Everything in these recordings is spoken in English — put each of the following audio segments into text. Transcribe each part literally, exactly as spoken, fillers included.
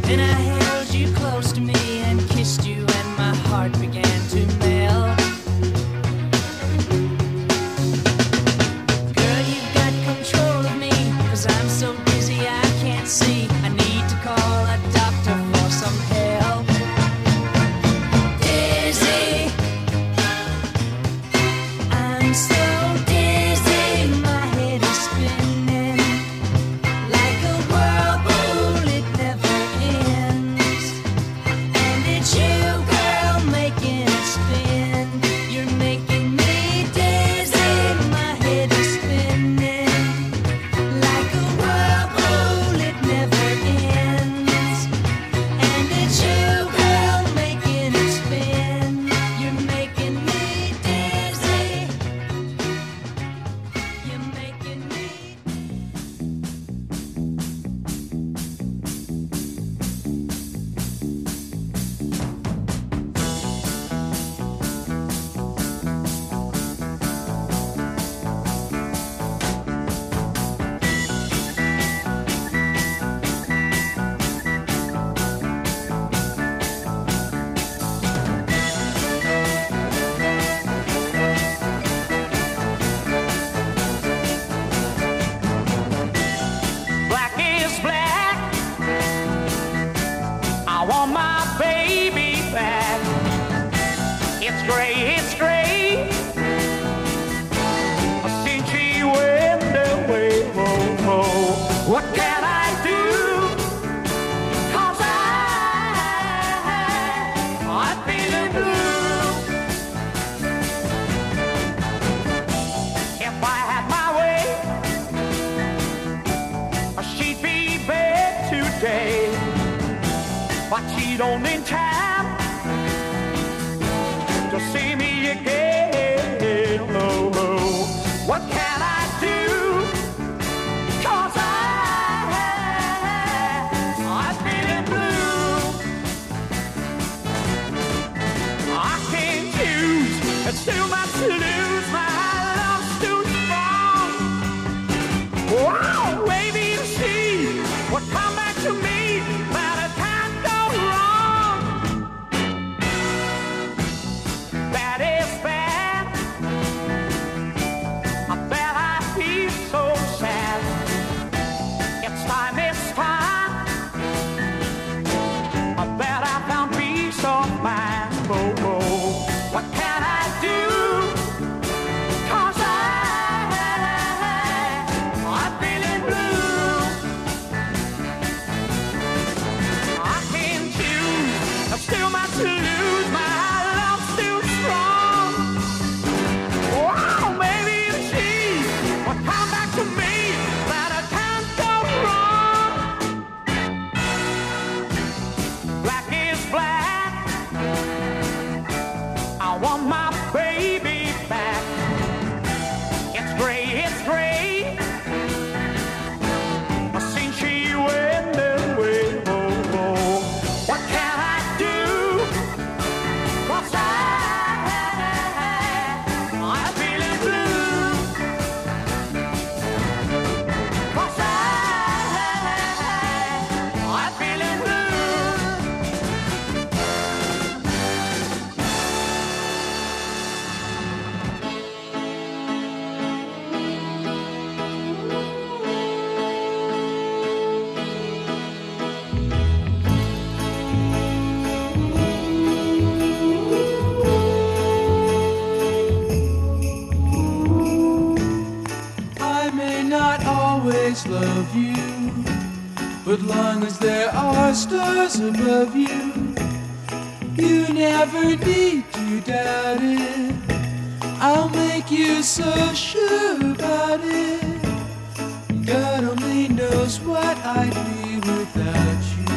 And I held you close to me and kissed you, and my heart began to melt. Girl, you've got control of me, 'cause I'm so dizzy I can't see. I need to call a doctor for some help. Dizzy, I'm so dizzy, my head is spinning like a whirlpool, it never ends. And it's you, girl, making it spin. You're making me dizzy, my head is spinning like a whirlpool, it never ends. And it's you, girl, making it spin. You're making me dizzy. You're making me. Black is black. I want my baby back. It's gray, it's gray. Since she went away, oh, oh. What can I do? 'Cause I, I'm feeling blue. If I had my way, she'd be back today, but she don't in time to see me again. Oh, oh. What can I do? 'Cause I, I'm feeling blue. I can't choose, it's too much to lose. My love's too strong. Wow, baby, you see what come back to me, but it can't go wrong. That is bad. I bet I feel so sad. It's time, it's time. I bet I found peace of mind. Oh, oh. What can I do? 'Cause I, I'm feeling blue. I can't choose, I've still much to lose. My love's too strong. Wow, maybe you see what come back to me, that I can't go wrong. Black is black. I want my baby back. It's gray, it's gray. Since she went away, oh, oh. What can I do? 'Cause I, I'm feeling blue. 'Cause I, I'm feeling blue. I may not always love you, but long as there are stars above you, you never need to doubt it. I'll make you so sure about it. God only knows what I'd be without you.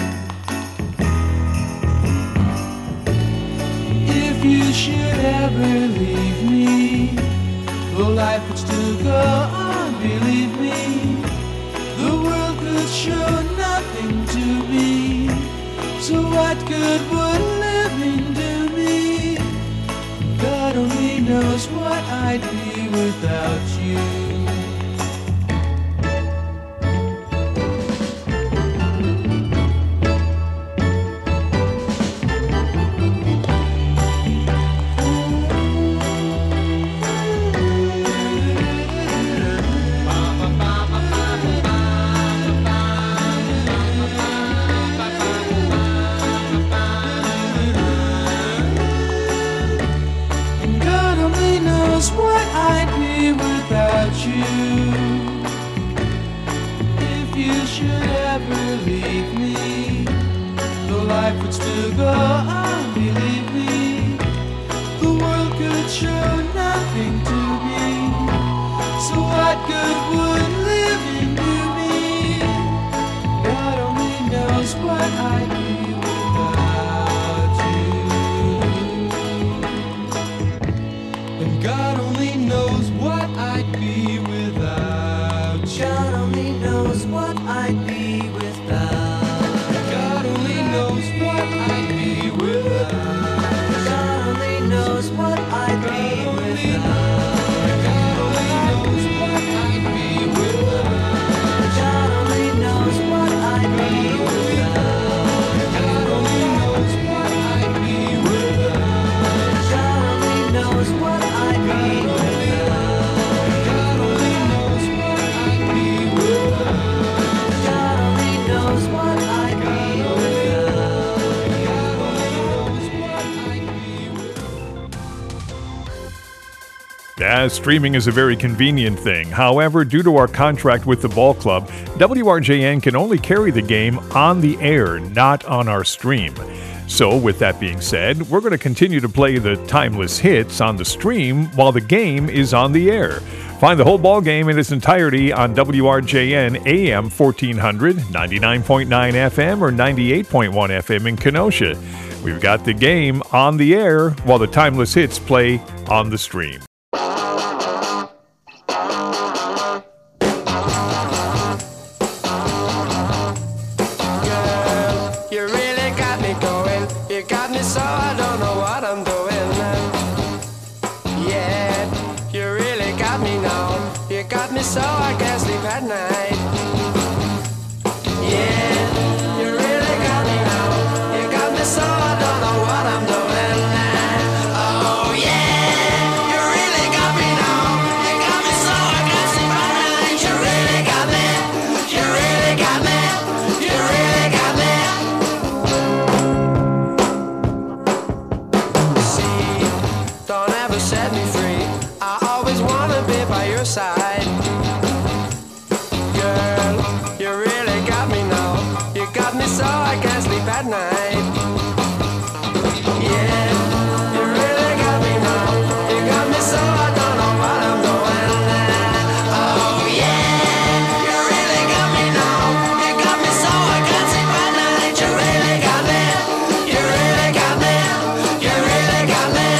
If you should ever leave me, though life would still go on, believe me, the world could show nothing to me. So what good would living do me? God only knows what I'd be without you. life would still go on, believe me. The world could show nothing to me. So what good would living do me? God only knows what I'd be without you. And God only knows what I'd be without you. God only knows what I'd be without. God only knows what I'd be without. God only knows what I'd be without. God only knows what I'd be without. God only knows what I'd be without. God only knows what I'd be without. God only knows what I'd be without. God only knows what I'd be without. God only knows what I'd be Yeah, streaming is a very convenient thing. However, due to our contract with the ball club, W R J N can only carry the game on the air, not on our stream. So, with that being said, we're going to continue to play the timeless hits on the stream while the game is on the air. Find the whole ball game in its entirety on W R J N A M fourteen hundred, ninety-nine point nine F M, or ninety-eight point one F M in Kenosha. We've got the game on the air while the timeless hits play on the stream. You really got me going. You got me so I don't know what I'm doing. Yeah, you really got me now. You got me so I can't sleep at night. Yeah, you really got me now. You got me so I don't know what I'm doing. Oh yeah, you really got me now. You got me so I can't sleep at night. You really got me. You really got me. You really got me. Don't ever set me free. I always wanna be by your side. Girl, you really got me now. You got me so I can't sleep at night. Yeah, you really got me now. You got me so I don't know what I'm doing. Oh yeah, you really got me now. You got me so I can't sleep at night. You really got me. You really got me. You really got me.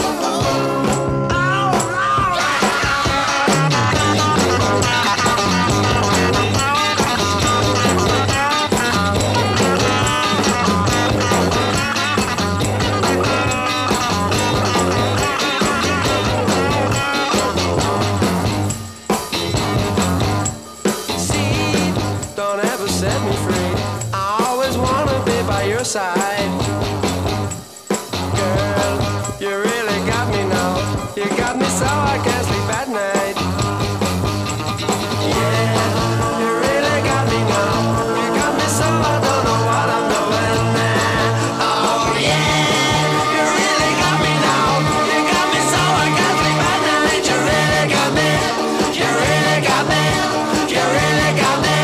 See, don't ever set me free. I always wanna be by your side. Girl, you really got me now. You got me so I can't sleep at night. Yeah, you really got me now. You got me so I don't know what I'm doing. Oh yeah, you really got me now. You got me so I can't sleep at night. You really got me. You really got me. You really got me.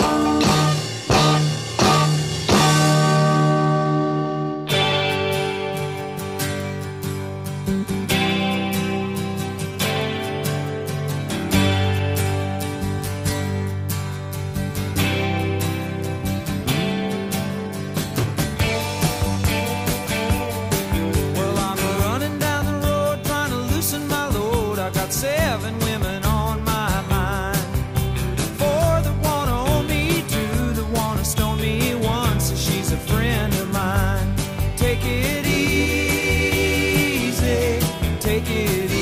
Well, I'm running down the road trying to loosen my load. I got seven women on my mind. Four that wanna own me, two that wanna stone me, one says she's a friend of mine. Take it easy, take it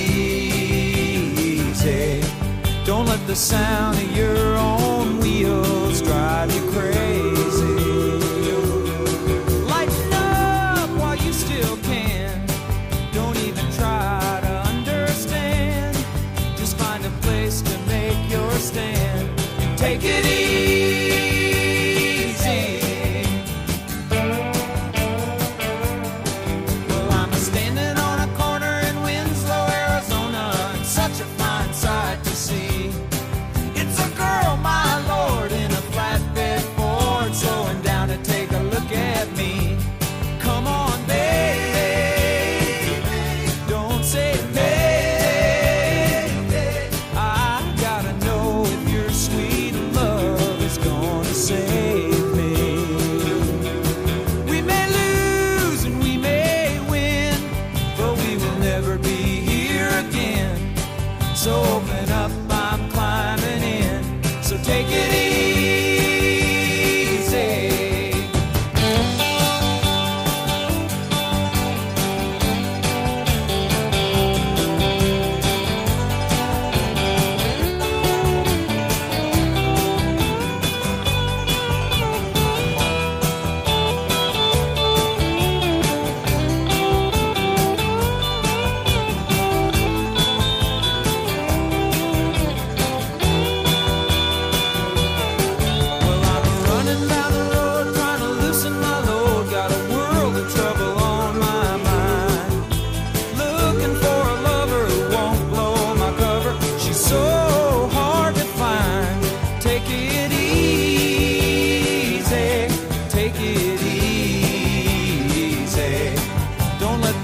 easy. Don't let the sound of your own wheels drive you crazy. Lighten up while you still can. Don't even try to understand. Just find a place to make your stand. Take it easy. Well, I'm standing on a corner in Winslow, Arizona, and such a fine sight to see. It's a girl, my lord.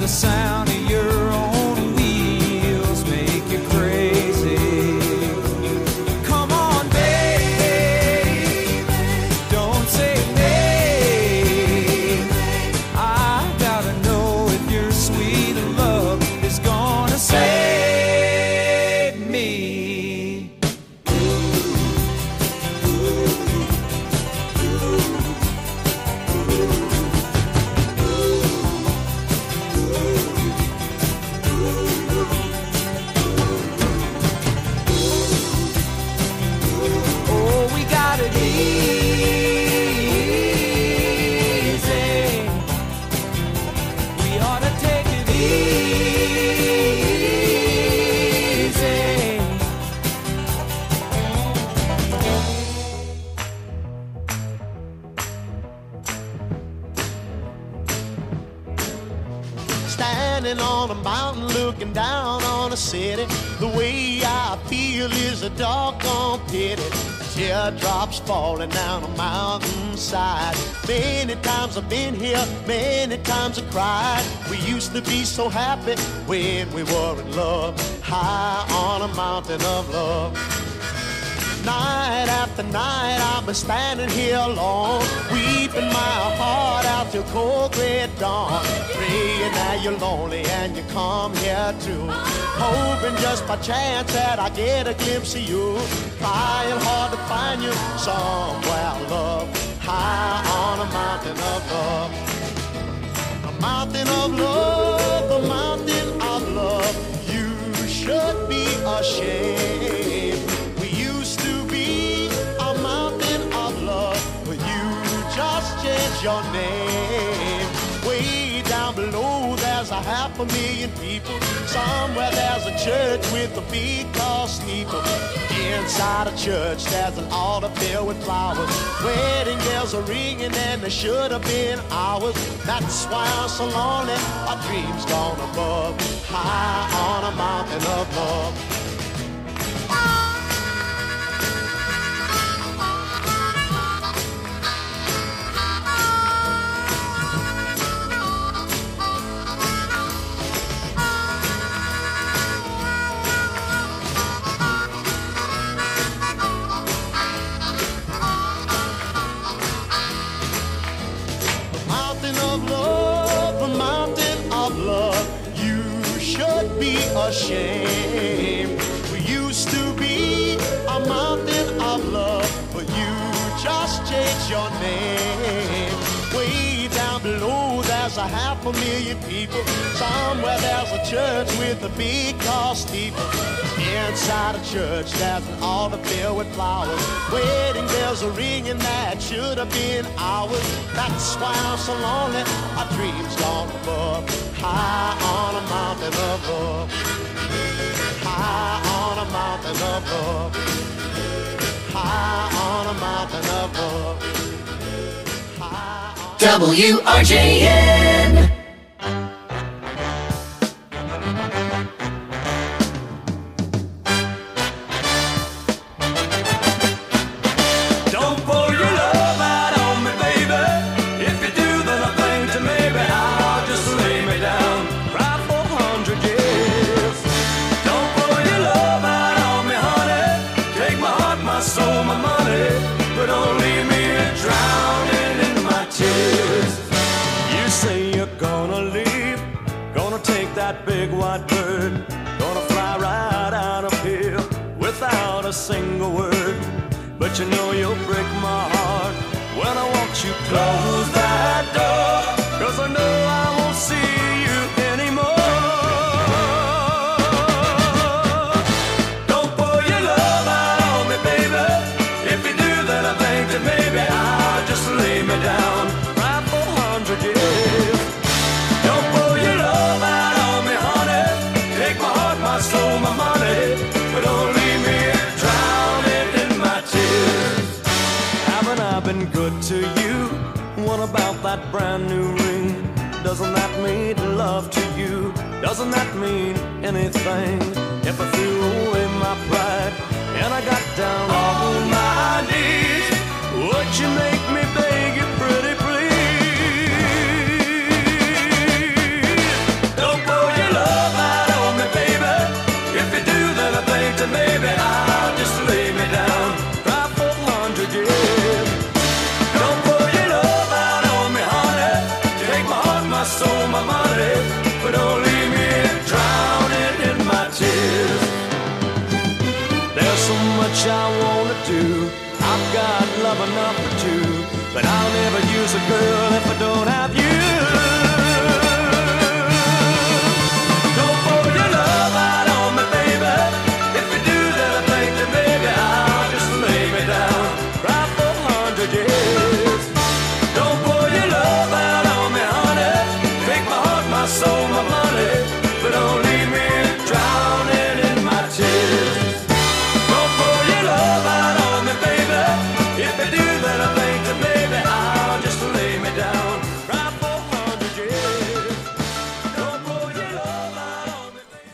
the sound of your own wheels make you crazy. Come on, baby, don't say nay. I gotta know if your sweet love is gonna save me. Oh, we got it easy. We ought to take it easy. Standing on a mountain looking down on a city. The way I feel is a doggone pity. Teardrops falling down a mountainside. Many times I've been here, many times I cried. We used to be so happy when we were in love, high on a mountain of love. Night after night I've been standing here alone, weeping my heart out till cold gray dawn, praying that you're lonely and you come here too, hoping just by chance that I get a glimpse of you, trying hard to find you somewhere, love, high on a mountain of love. A mountain of love, a mountain of love, you should be ashamed. We used to be a mountain of love, but you just changed your name. Way down below there's a half a million people. Somewhere there's a church with a big tall steeple. Inside a church there's an altar filled with flowers. Wedding bells are ringing and they should have been ours. That's why I'm so lonely, our dreams gone above, high on a mountain of love. Ashamed. We used to be a mountain of love, but you just changed your name. Way down below there's a half a million people. Somewhere there's a church with a big tall steeple. Inside a church there's an altar filled with flowers. Wedding bells are ringing that should have been ours. That's why I'm so lonely, our dreams gone above, high on a mountain of love, high on a mountain of love, high on a mountain of love, high on W R J N. Don't pour your love out on me, baby. If you do, then I think to maybe I'll just lay me down, cry for a hundred years. Don't pour your love out on me, honey. Take my heart, my soul, my money, but don't leave me drowning in my tears. You say you're gonna leave, gonna take that big white bird, gonna fly right out of here without a single word. But you know you'll break my heart when I watch you close that door, 'cause I know I won't see you anymore. Don't pour your love out on me, baby. If you do, then I think that maybe I'll just lay me down, cry for a hundred years. Don't pour your love out on me, honey. Take my heart, my soul, my money, but don't leave me drowning in my tears. Haven't I been good to you? What about that brand new ring? Doesn't that mean love to you? Doesn't that mean anything? If I threw away my pride and I got down on my knees, would you make me beg you pretty please? use a girl if I don't have you. Don't pour your love out on me, baby. If you do, then I think that maybe I'll just lay me down right for a hundred years. Don't pour your love out on me, honey. Take my heart, my soul, my money, but don't leave me drowning in my tears. Don't pour your love out on me, baby. If you do, then I think that maybe I'll just lay me down right for a hundred years. Don't pour your love out on me, baby.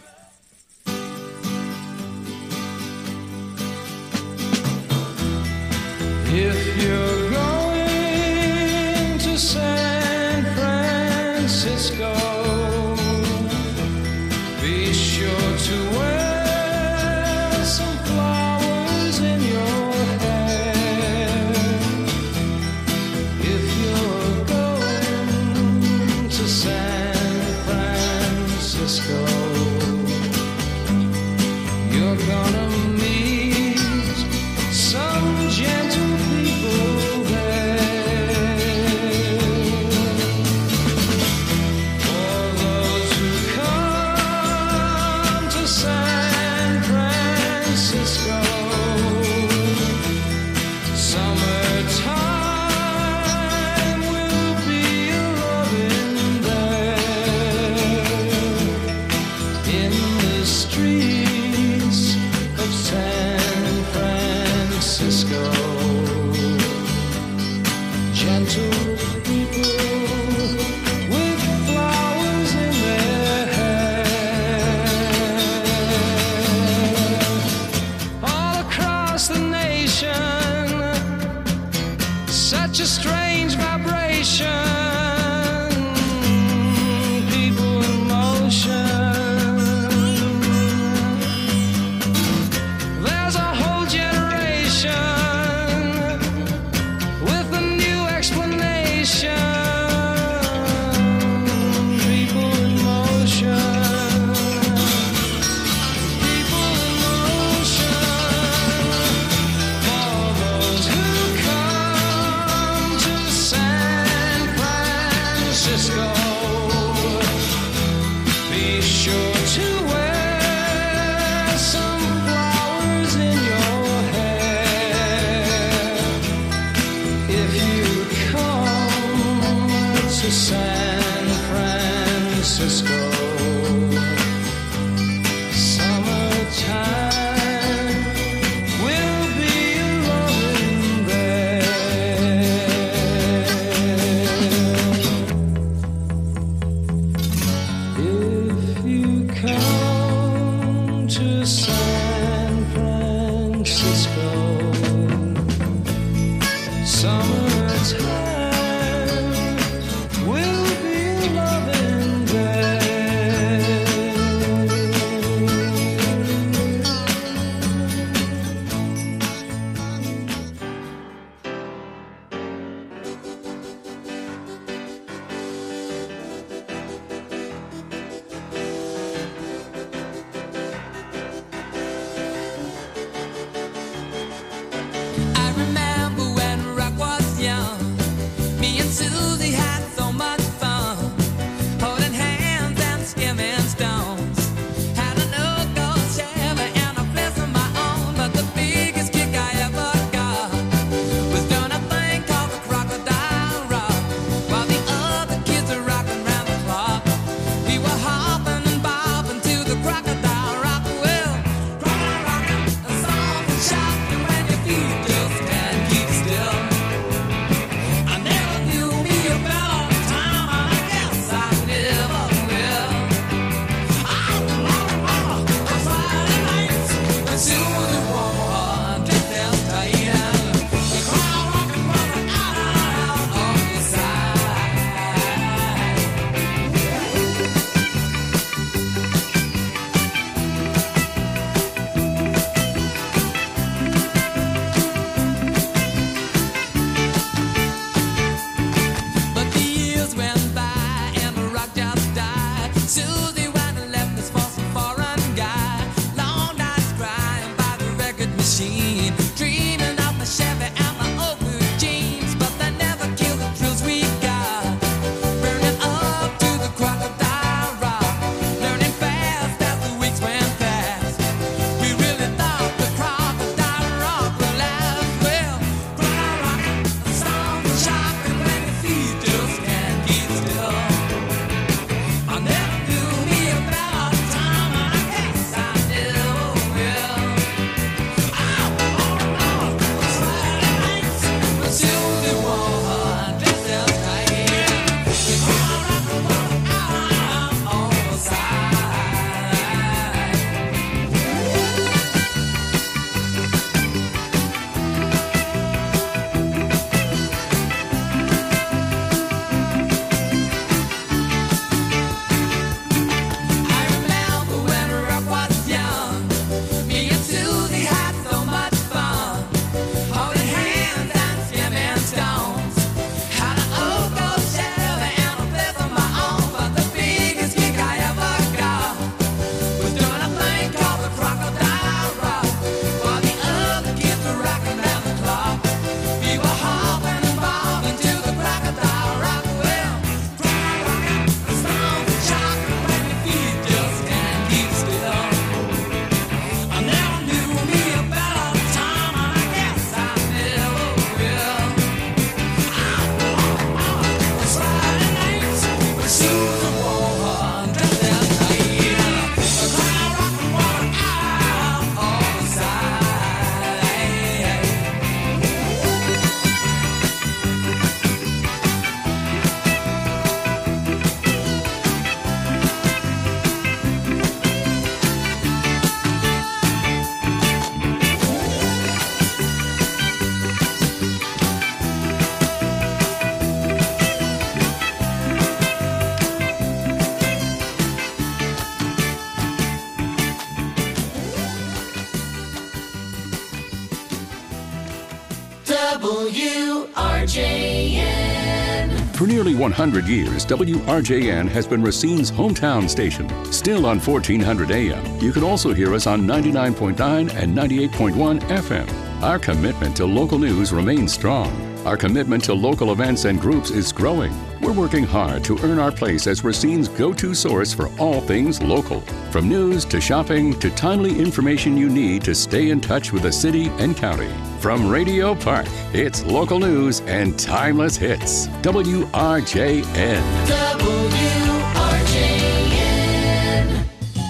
If you're going to San Francisco, be sure to wear some flowers in your hair. If you're going to San Francisco, you're gonna meet some gentle people there. For those who come to San Francisco, summertime will be a loving there. In the streets of San Francisco, gentle people with flowers in their hair. All across the nation, such a strange vibration. People in motion. There's a whole generation with a new explanation. People in motion. People in motion. For those who come to San Francisco, be sure to wear some flowers in your hair. If you come to San Francisco, summertime will be a loving there. If you come to San Francisco, summertime will be a loving there. I remember when rock was young. Me and Susie had so much fun, holding hands and skimming stones. Had a no-go Chevy and a place of my own, but the biggest kick I ever got was doing a thing called the Crocodile Rock, while the other kids were rocking round the clock. We were hopping and bobbing to the Crocodile Rock. Well, crocodile rocking, a song for shouting when your feet just can't keep still. I never knew me a better time. For nearly one hundred years, W R J N has been Racine's hometown station. Still on fourteen hundred A M, you can also hear us on ninety-nine point nine and ninety-eight point one F M. Our commitment to local news remains strong. Our commitment to local events and groups is growing. We're working hard to earn our place as Racine's go-to source for all things local. From news to shopping to timely information you need to stay in touch with the city and county. From Radio Park, it's local news and timeless hits. W R J N. W R J N.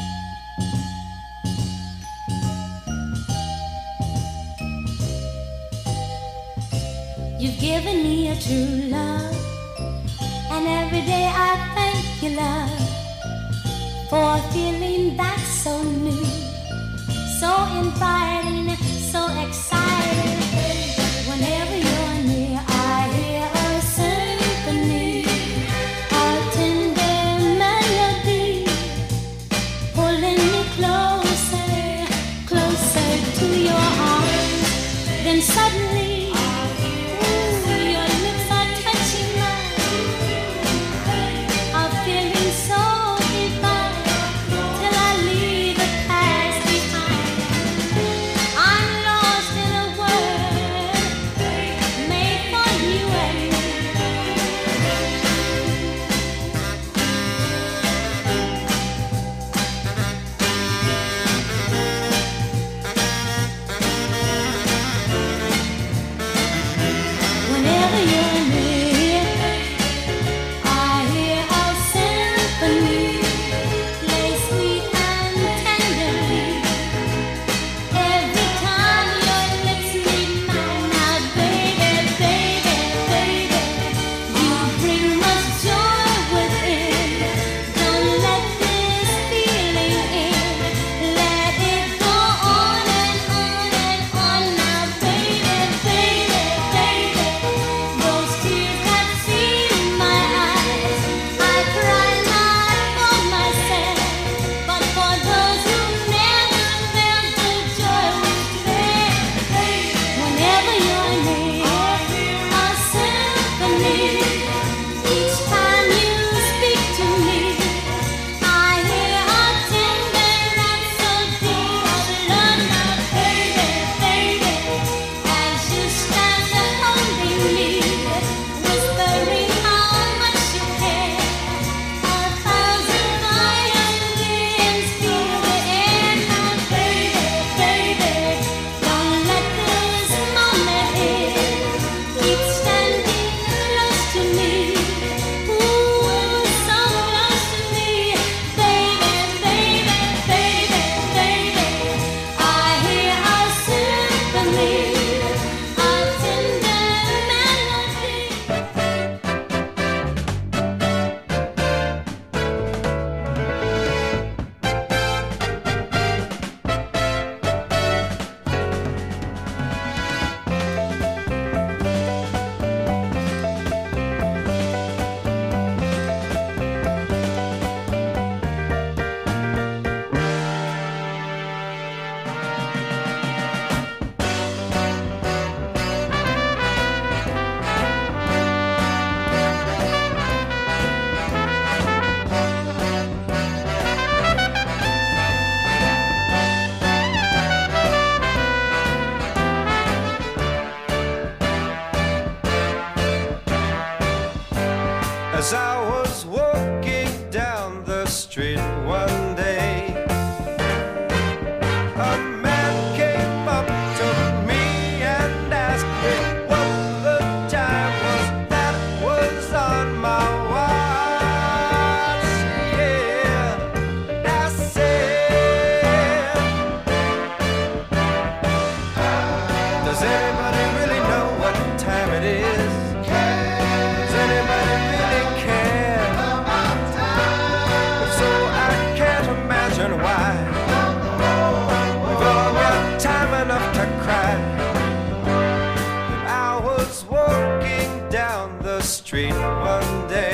You've given me a true love, and every day I thank you, love, for a feeling that's so new, so inviting, so exciting. Whenever you're near, I hear a symphony, a tender melody, pulling me closer, closer to your arms. Then suddenly, As I was walking down the street one day, a man came up to me and asked me what the time was that was on my watch. Yeah, I said, does anybody really know what time it is? Does anybody really care? If so, I can't imagine why. We've all got time enough to cry. And I was walking down the street one day,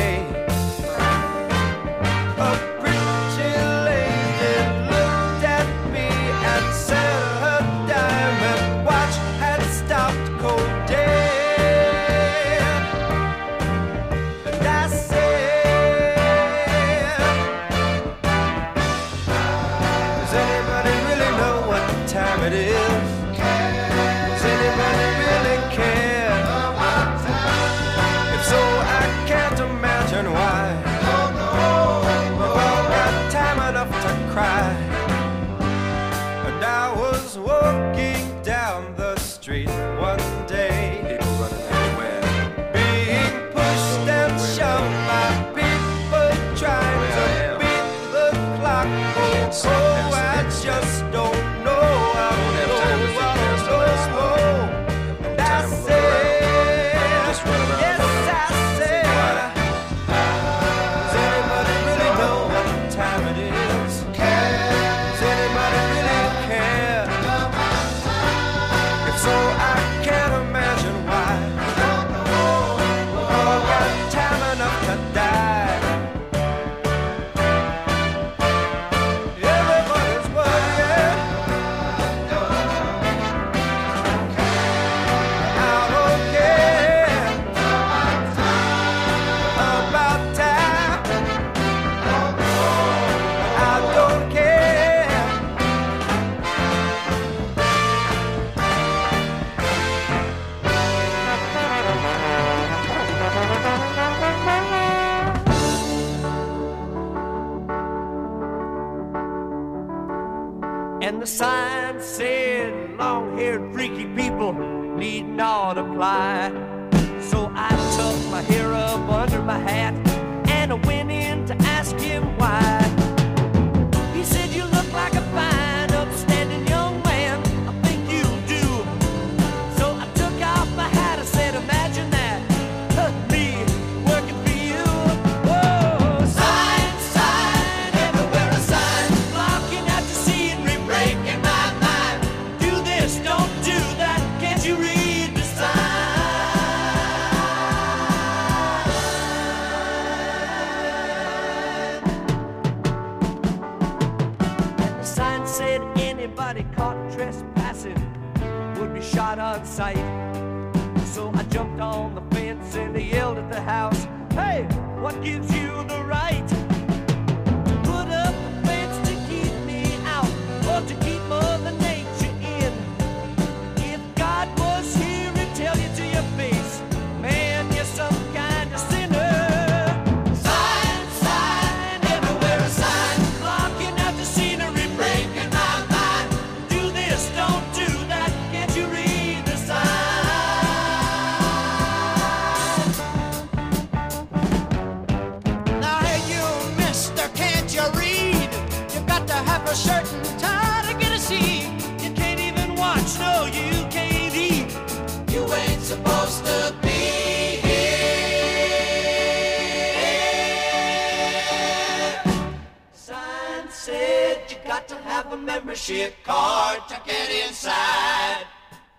And the sign said, long-haired freaky people need not apply. So I tucked my hair up under my hat and I went in to ask him why. He said, you look like a fine, upstanding young man. I think you do. So I took off my hat. I said, imagine that, me working for you. Whoa, sign, sign, everywhere a sign, blocking out the scenery, breaking my mind. Do this, don't do that. Can't you read the sign? Said anybody caught trespassing would be shot on sight. So I jumped on the fence and I yelled at the house, hey, what gives you the right to put up a fence to keep me out or to keep Mother Nature in? If God was here, he'd tell you to your face, man, you're some kind of sinner. Sign, sign, everywhere a sign, blocking out the scenery, breaking my mind. Do this, don't do that, can't you read the sign? Now hey you mister, can't you read? You got to have a shirt and tie to get a seat. You can't even watch, no, you can't eat. You ain't supposed to be here. Sign said you got to have a membership card to get inside.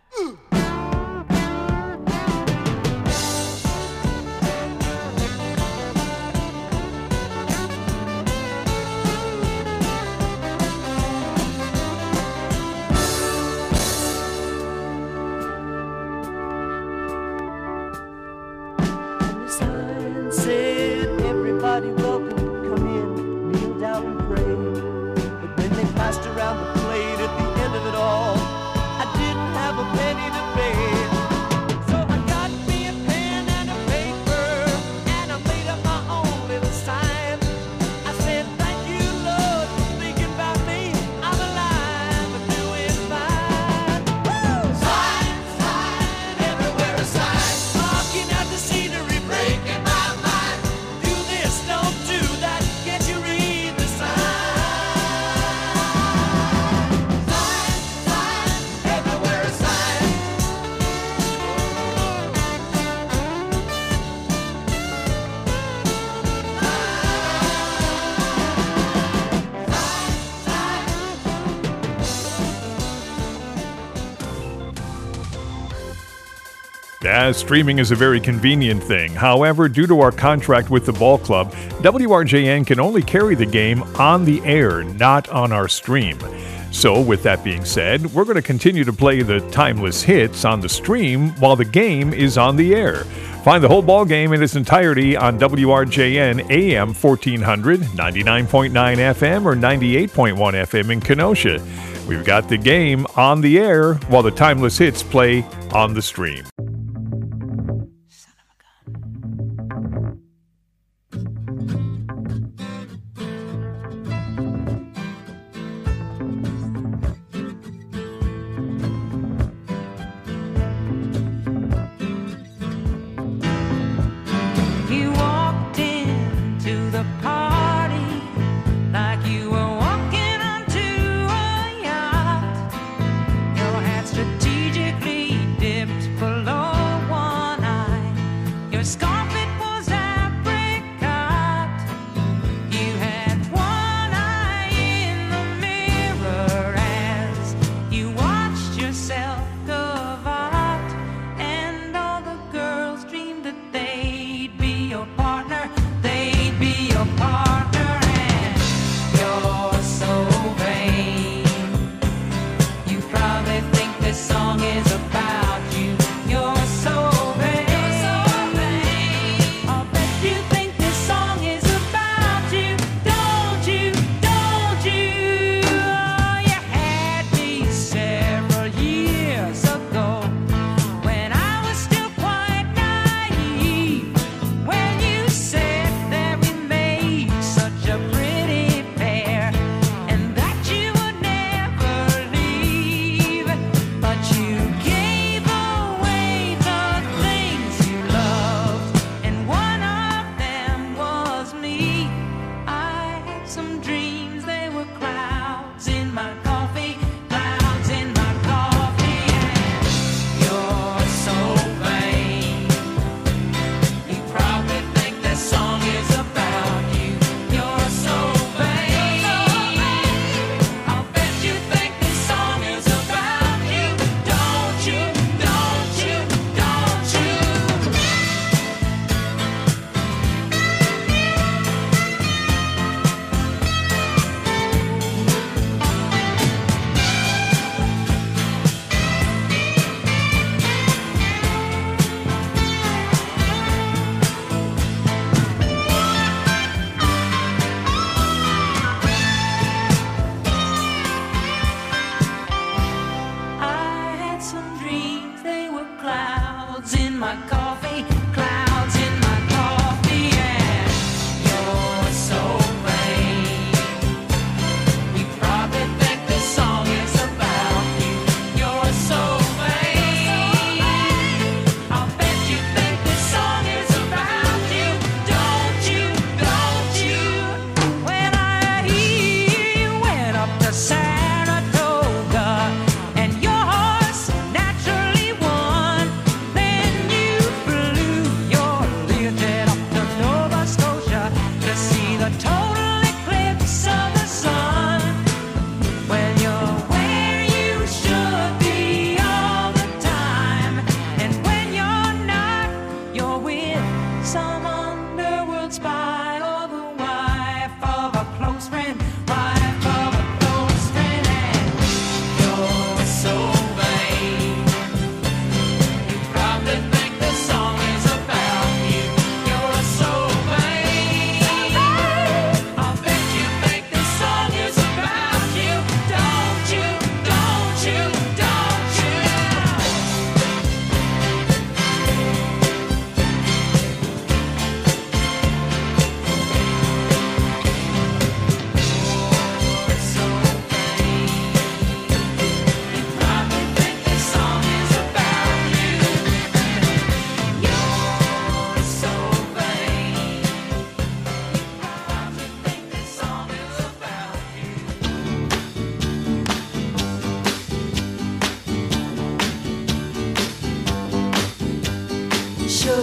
And the sign said everybody welcome, come in, kneel down and pray. But when they passed around the plate at the end of it all, I didn't have a penny to pay. So I got me a pen and a paper, and I made up my own little sign. I said, thank you, Lord, for thinking about me. I'm alive and doing fine. Woo! Sign, sign, everywhere a sign, blocking out the scenery, breaking my mind. Do this, don't do that, can't you read the sign? Sign, sign, everywhere a sign. Yeah, streaming is a very convenient thing. However, due to our contract with the ball club, W R J N can only carry the game on the air, not on our stream. So, with that being said, we're going to continue to play the timeless hits on the stream while the game is on the air. Find the whole ball game in its entirety on W R J N A M fourteen hundred, ninety-nine point nine F M, or ninety-eight point one F M in Kenosha. We've got the game on the air while the timeless hits play on the stream. You walked into the party like you were walking onto a yacht. Your hat strategically dipped below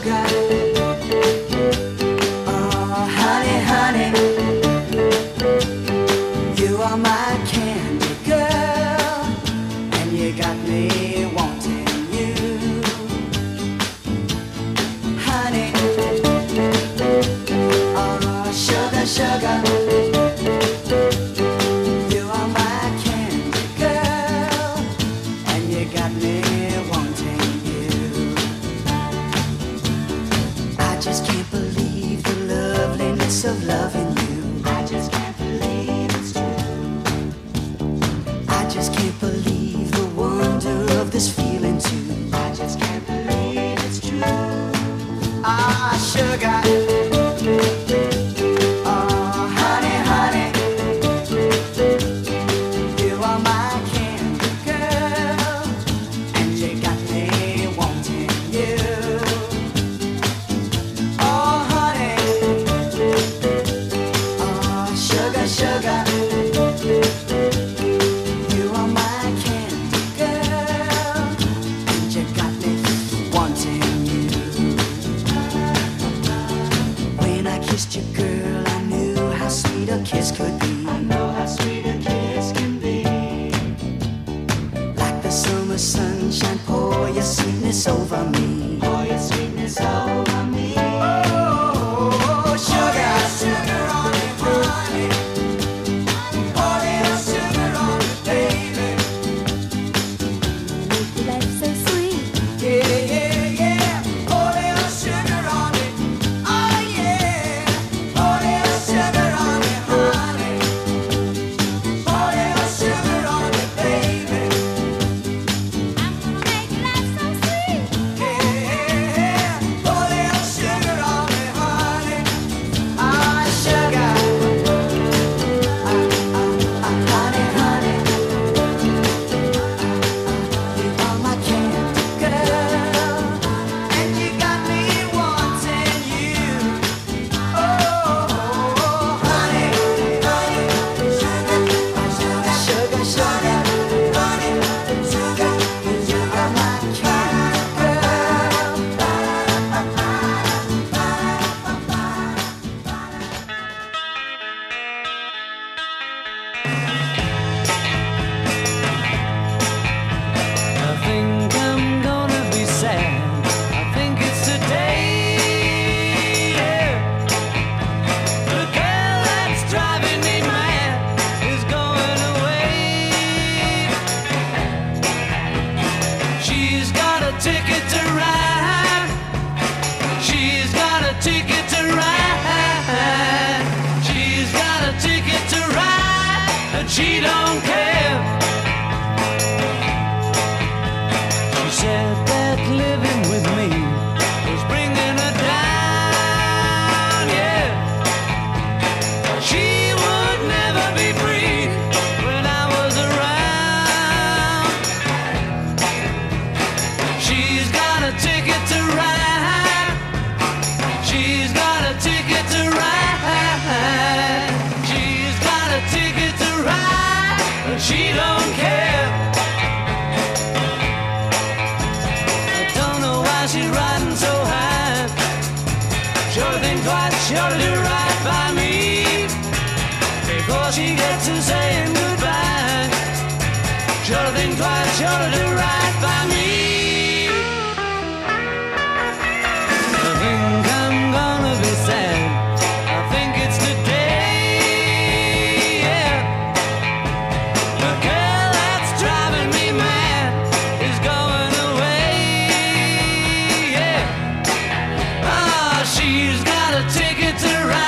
sugar. Oh, honey, honey, you are my candy girl, and you got me wanting you. Honey, oh, sugar, sugar. Of loving you, I just can't believe it's true. I just can't believe the wonder of this feeling too. I just can't believe it's true. Ah, sugar. Oh, honey, honey, you are my candy girl, and you got me wanting you. Oh, honey, sugar, you are my candy girl, and you got me wanting you. When I kissed you, girl, I knew how sweet a kiss could be. I know how sweet a kiss can be. Like the summer sunshine, pour your sweetness over me. Pour your sweetness over me. Oh, sugar, sugar on me, honey. She don't care. She said that living with me was bringing her down, yeah. She would never be free when I was around. She's got a ticket to ride. She's got a ticket to ride. She's got a ticket to ride, but she don't care. I don't know why she's riding so high. Sure think twice, sure to do right by me before she gets to saying goodbye. Sure think twice, sure to do right by me. I think I'm gonna be sad. I think it's today. She's got a ticket to ride.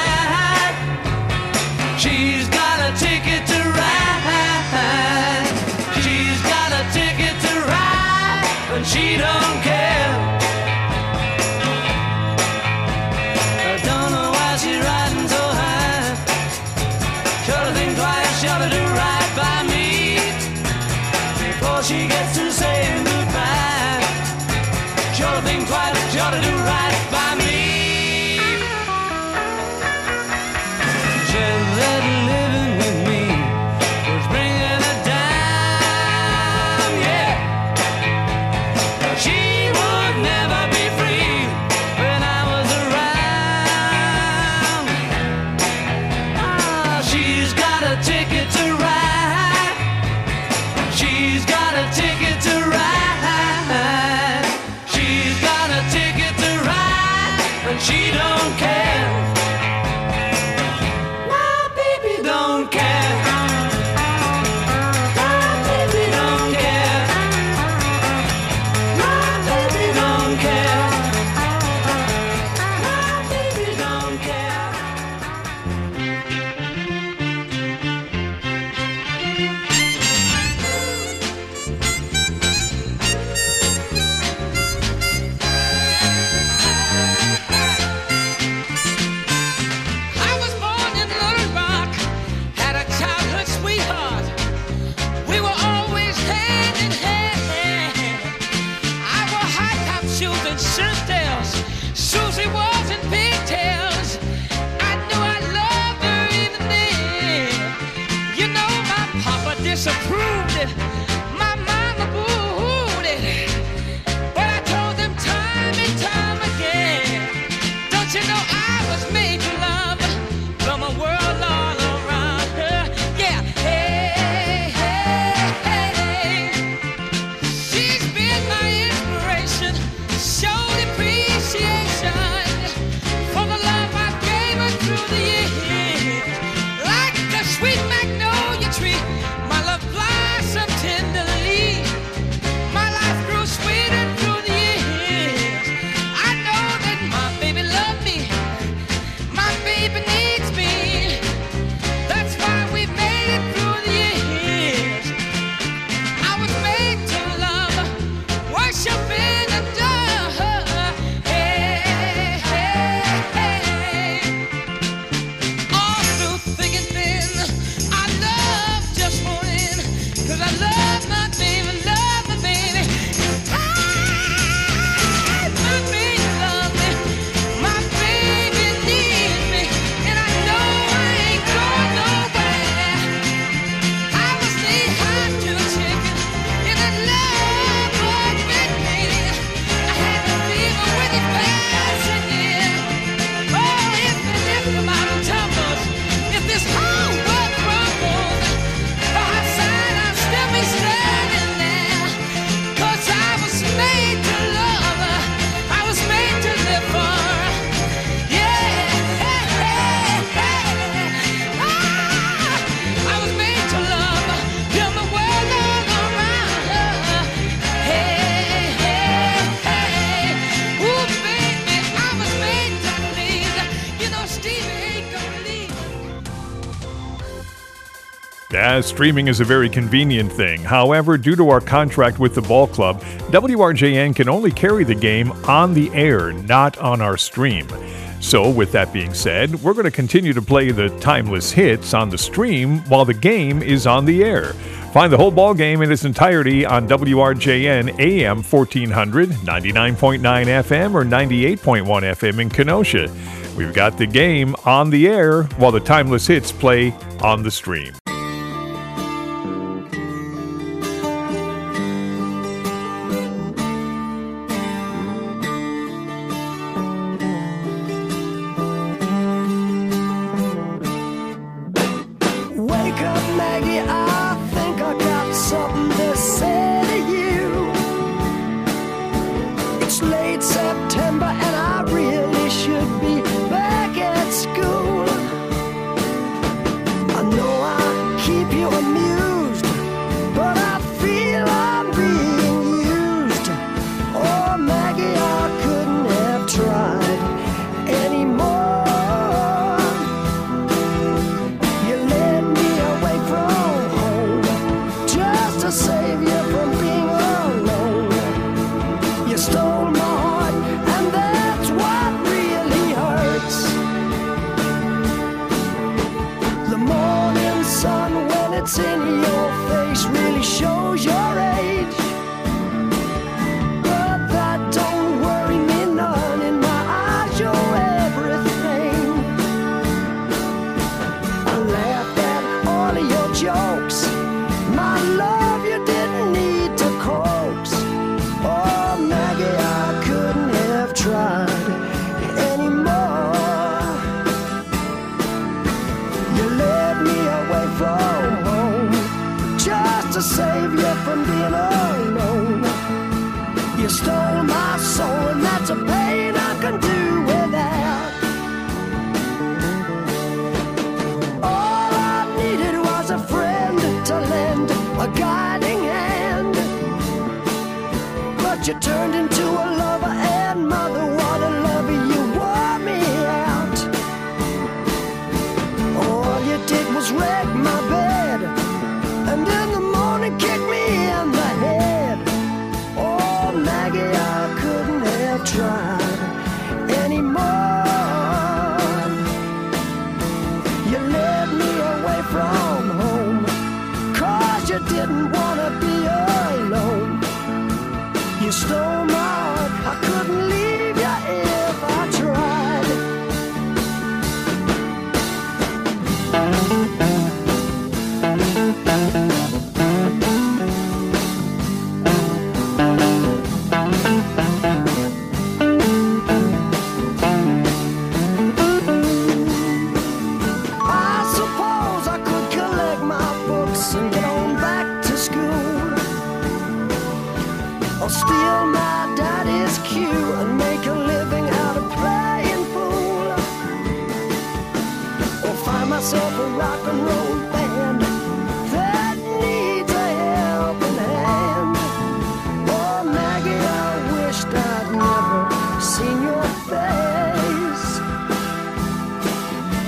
baby needs me. That's why we made it through the years. I was made to love, worship and adore. Hey, hey, hey. All through thick and thin, our love just won't end. 'Cause I love my baby, love my baby. Ah, my baby love me, my baby needs me, and I know I ain't going nowhere. I was knee high to the chicken in the love of midnight. I had the fever with it passing in. Oh, if the if the mountain tumbles, if this whole world crumbles, by her side I'll still be standing there. 'Cause I was made to love her, I was made to live for her. Yeah, hey, hey, hey. Ah, I was made to love her, build my world all around her. Hey, hey, hey. Ooh, baby, I was made to please. You know Stevie ain't gonna leave. Yeah, streaming is a very convenient thing. However, due to our contract with the ball club, W R J N can only carry the game on the air, not on our stream. So, with that being said, we're going to continue to play the timeless hits on the stream while the game is on the air. Find the whole ball game in its entirety on W R J N A M fourteen hundred, ninety-nine point nine F M, or ninety-eight point one F M in Kenosha. We've got the game on the air while the timeless hits play on the stream. Wake up, Maggie, I think I got something to say to you. It's late September and I really should be back at school. I know I keep you amused, but I feel I'm being used. Oh, Maggie, I couldn't have tried anymore. You led me away from home just to save you from being alone. You stole my heart, and that's what really hurts. The morning sun, when it's in your face, really shows your age. But that don't worry me none. In my eyes, you're everything. I laughed at all of your jokes. My love, you didn't need to coax. Oh, Maggie, I couldn't have tried anymore. You led me away from home just to save you from being alone. You stole my soul, and that's a pain I can do without. All I needed was a friend to lend a guiding hand. But you turned into a lover and mother. What a lover, you wore me out. All you did was wreck my bed, and in the morning kick me in the head. Oh, Maggie, I couldn't have tried anymore. You led me away from home, 'cause you didn't want to be alone. You stole my heart, I couldn't leave you if I tried. I suppose I could collect my books and get on back to school, or steal my daddy's cue and make a living out of playing fool, or find myself a rock and roll band that needs a helping hand. Oh, Maggie, I wished I'd never seen your face.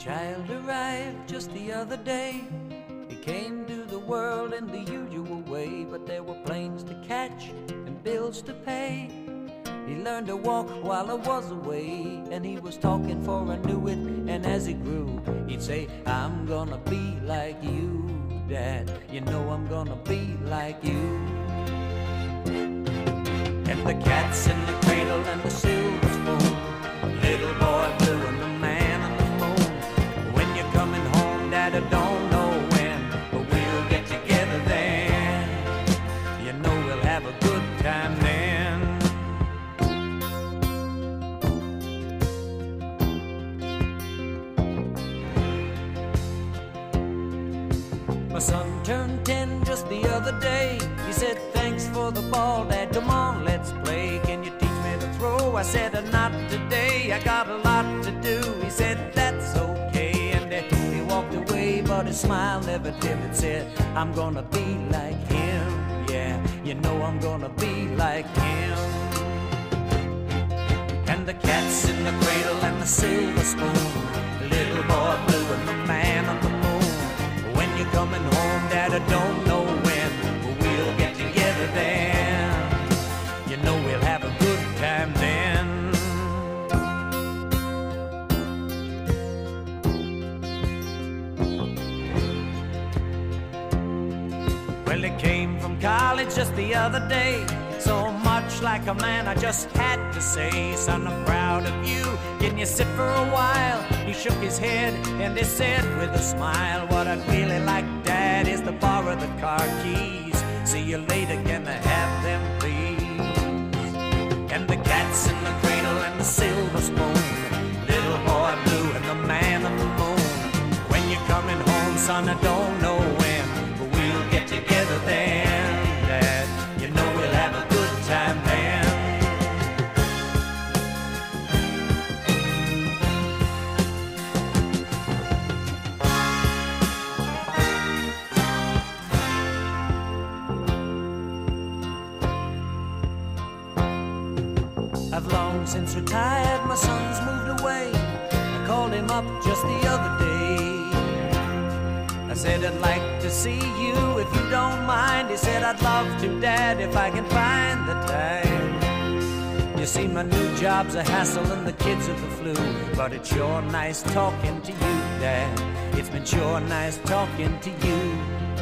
child arrived just the other day. He came to the world in the usual way, but there were planes to catch and bills to pay. He learned to walk while I was away, and he was talking for I knew it. And as he grew, he'd say, I'm gonna be like you, Dad. You know I'm gonna be like you. And the cat's in the cradle and the silver spoon, little boy blue and the man on the moon. When you're coming home, Dad, I don't know when, but we'll get together then. You know we'll have a good time then. My son turned ten just the other day. He said, thanks for the ball, Dad, come on, let's play. Can you teach me to throw? I said, not today, I got a lot to do. He said, that's okay, and uh, he walked away, but his smile never dimmed. Said, I'm gonna be like him, yeah, you know I'm gonna be like him. And the cat's in the cradle and the silver spoon, the little boy blue and the man on the moon. When you're coming home, Dad, I don't know when, but we'll get together then. You know we'll have a good time then. Well, he came from college just the other day, so much like a man I just had to say, son, I'm proud of you, can you sit for a while? He shook his head and he said with a smile, what I'd really like, Dad, is to borrow the car keys. See you later, can I have them, please? And the cat's in the cradle and the silver spoon, little boy blue and the man on the moon. When you're coming home, son, I don't know when, but we'll get together then, Dad. You know we'll have a good time then. I've long since retired, my son's moved away. I called him up just the other day. I said, I'd like to see you if you don't mind. He said, I'd love to, Dad, if I can find the time. You see, my new job's a hassle and the kids are the flu, but it's sure nice talking to you, Dad. It's been sure nice talking to you.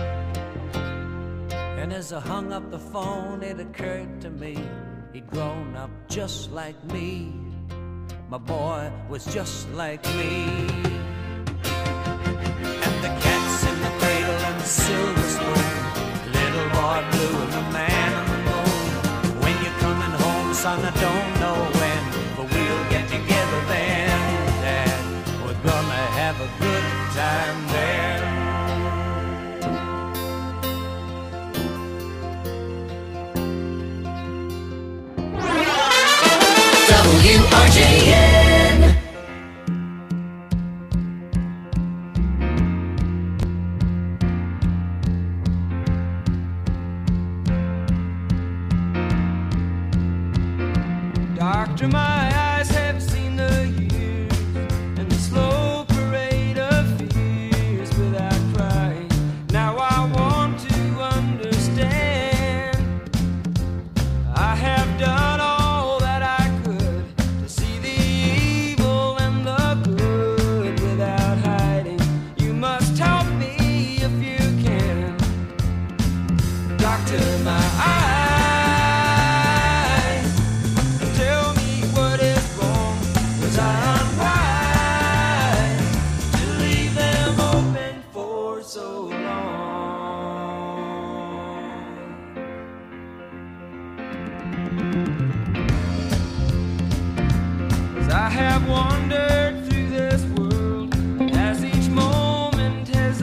And as I hung up the phone, it occurred to me, he'd grown up just like me. My boy was just like me. And the cat's in the cradle and the silver spoon, little boy blue and the man on the moon. When you're coming home, son, I don't